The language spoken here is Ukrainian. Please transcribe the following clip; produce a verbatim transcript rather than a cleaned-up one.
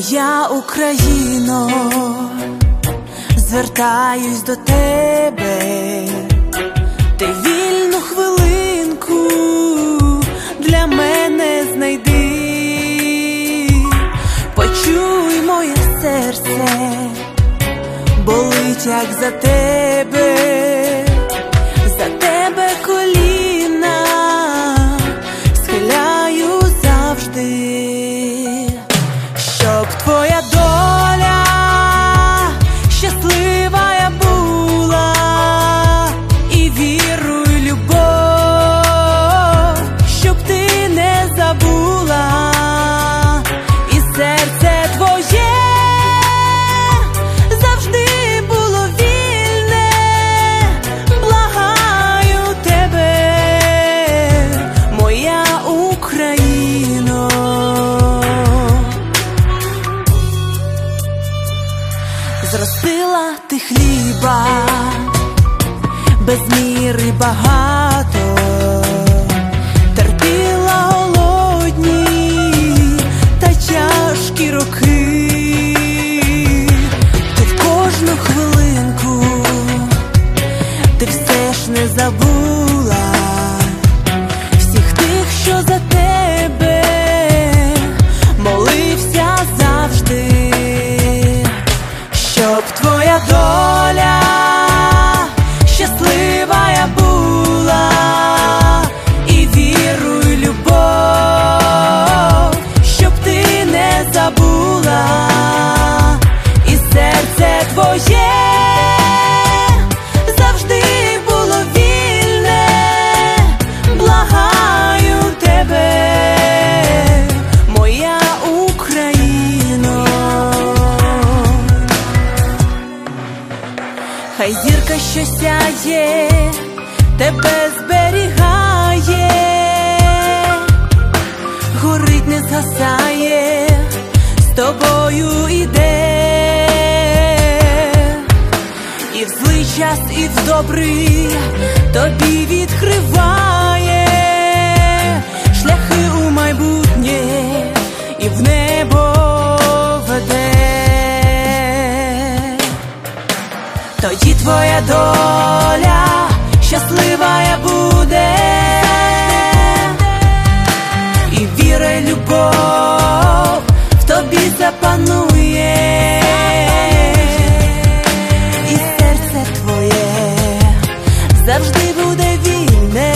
Моя Україно, звертаюсь до тебе, ти вільну хвилинку для мене знайди, почуй моє серце, болить як за тебе, за тебе коліна схиляю завжди. Щоб твоя доля щаслива я була, і віру, і любов, щоб ти не забула, і серце твоє завжди було вільне, благаю тебе, моя Україно. Зростила ти хліба без міри багато, терпіла голодні та тяжкі роки, ти в кожну хвилинку, ти все ж не забула всіх тих, що за тебе молився завжди. Щоб твоя доля щаслива я була, і віру, і любов, щоб ти не забула, і серце твоє завжди було вільне, благаю тебе, моя Україно. Хай зірка, що сяє, тебе зберігає, горить, не згасає, з тобою іде, і в злий час, і в добрий тобі відкриває шляхи у майбутнє і в небо веде. Тоді твоя доля щаслива я буде, і віра, і любов в тобі запанує, і серце твоє завжди буде вільне,